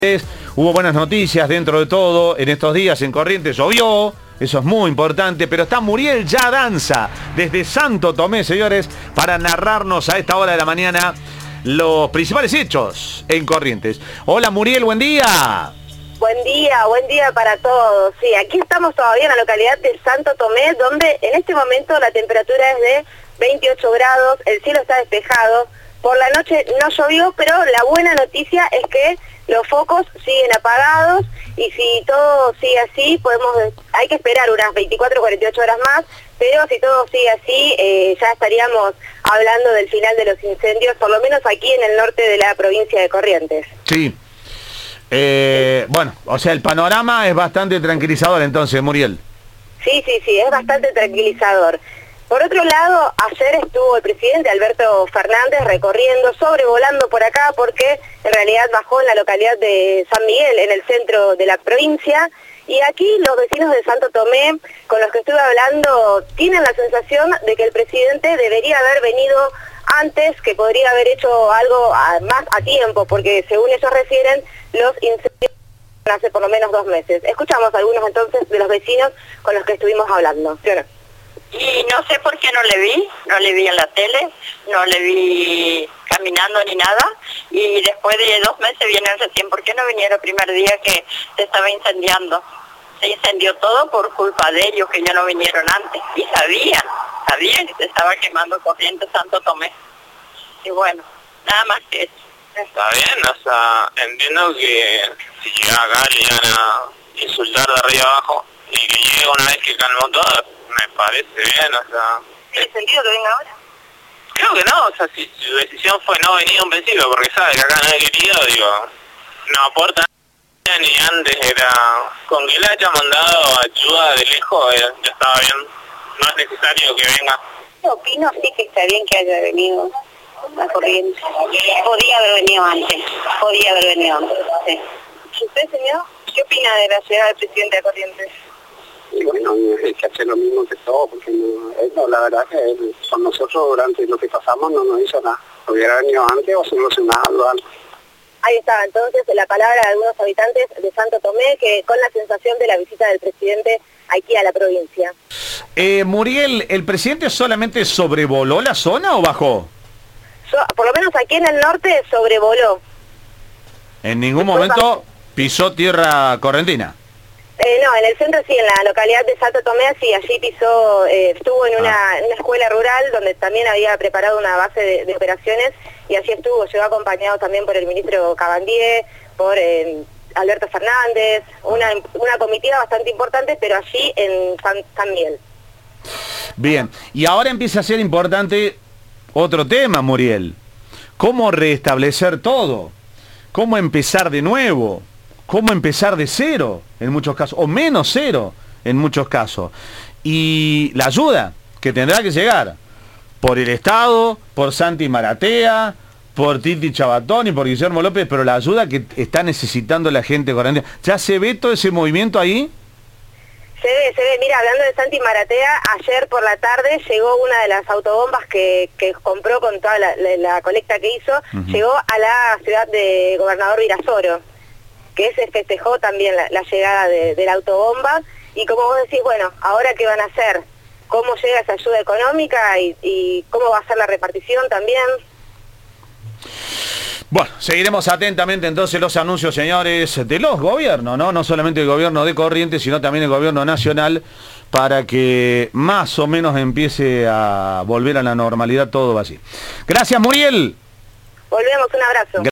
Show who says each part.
Speaker 1: Hubo buenas noticias dentro de todo en estos días en Corrientes, llovió, eso es muy importante, pero está Muriel Ya Danza desde Santo Tomé, señores, para narrarnos a esta hora de la mañana los principales hechos en Corrientes. Hola Muriel, buen día.
Speaker 2: Buen día para todos. Sí, aquí estamos todavía en la localidad de Santo Tomé, donde en este momento la temperatura es de 28 grados, el cielo está despejado, por la noche no llovió, pero la buena noticia es que los focos siguen apagados y si todo sigue así, hay que esperar unas 24 o 48 horas más, pero si todo sigue así, ya estaríamos hablando del final de los incendios, por lo menos aquí en el norte de la provincia de Corrientes.
Speaker 1: Sí. Bueno, o sea, el panorama es bastante tranquilizador entonces, Muriel.
Speaker 2: Sí, es bastante tranquilizador. Por otro lado, ayer estuvo el presidente Alberto Fernández recorriendo, sobrevolando por acá, porque en realidad bajó en la localidad de San Miguel, en el centro de la provincia, y aquí los vecinos de Santo Tomé, con los que estuve hablando, tienen la sensación de que el presidente debería haber venido antes, que podría haber hecho algo más a tiempo, porque según ellos refieren, los incendios hace por lo menos 2 meses. Escuchamos a algunos entonces de los vecinos con los que estuvimos hablando. ¿Sí o no?
Speaker 3: Y no sé por qué no le vi en la tele, no le vi caminando ni nada, y después de 2 meses vienen recién. ¿Por qué no vinieron el primer día que se estaba incendiando? Se incendió todo por culpa de ellos, que ya no vinieron antes, y sabían que se estaba quemando Corrientes Santo Tomé. Y bueno, nada más que eso.
Speaker 4: Está bien, o sea, entiendo que si llega acá le iban a insultar de arriba abajo, y que llegue una vez que calmó todo, me parece bien, o sea...
Speaker 2: ¿Tiene sentido que venga ahora?
Speaker 4: Creo que no, o sea, si su decisión fue no venir a un principio, porque sabe que acá no hay querido, digo, no aporta nada, ni antes era... Con que le haya mandado ayuda de lejos, ya estaba bien, no es necesario que venga.
Speaker 2: Yo opino sí que está bien que haya venido a Corrientes. Podía haber venido antes, sí. ¿Y usted, señor? ¿Qué opina de la llegada del presidente a Corrientes?
Speaker 5: Y bueno, hay que hacer lo mismo que todo, porque la verdad que con nosotros durante lo que pasamos no nos hizo nada. Hubiera venido antes o solucionado algo.
Speaker 2: Ahí estaba entonces la palabra de algunos habitantes de Santo Tomé, que con la sensación de la visita del presidente aquí a la provincia.
Speaker 1: Muriel, ¿el presidente solamente sobrevoló la zona o bajó?
Speaker 2: Por lo menos aquí en el norte sobrevoló.
Speaker 1: En ningún momento pisó tierra correntina.
Speaker 2: No, en el centro sí, en la localidad de Santo Tomé, sí, allí pisó, estuvo en una escuela rural donde también había preparado una base de operaciones y allí estuvo, llegó acompañado también por el ministro Cabandier, por Alberto Fernández, una comitiva bastante importante, pero allí en San Miguel.
Speaker 1: Bien, y ahora empieza a ser importante otro tema, Muriel. ¿Cómo restablecer todo? ¿Cómo empezar de nuevo? ¿Cómo empezar de cero en muchos casos? O menos cero en muchos casos. Y la ayuda que tendrá que llegar por el Estado, por Santi Maratea, por Titi Chabatón y por Guillermo López, pero la ayuda que está necesitando la gente corriente. ¿Ya se ve todo ese movimiento ahí?
Speaker 2: Se ve, mira, hablando de Santi Maratea, ayer por la tarde llegó una de las autobombas que compró con toda la colecta que hizo, llegó a la ciudad de Gobernador Virasoro, que se festejó también la llegada de la autobomba, y como vos decís, bueno, ¿ahora qué van a hacer? ¿Cómo llega esa ayuda económica y cómo va a ser la repartición también?
Speaker 1: Bueno, seguiremos atentamente entonces los anuncios, señores, de los gobiernos, ¿no? No solamente el gobierno de Corrientes, sino también el gobierno nacional, para que más o menos empiece a volver a la normalidad todo así. Gracias, Muriel.
Speaker 2: Volvemos, un abrazo.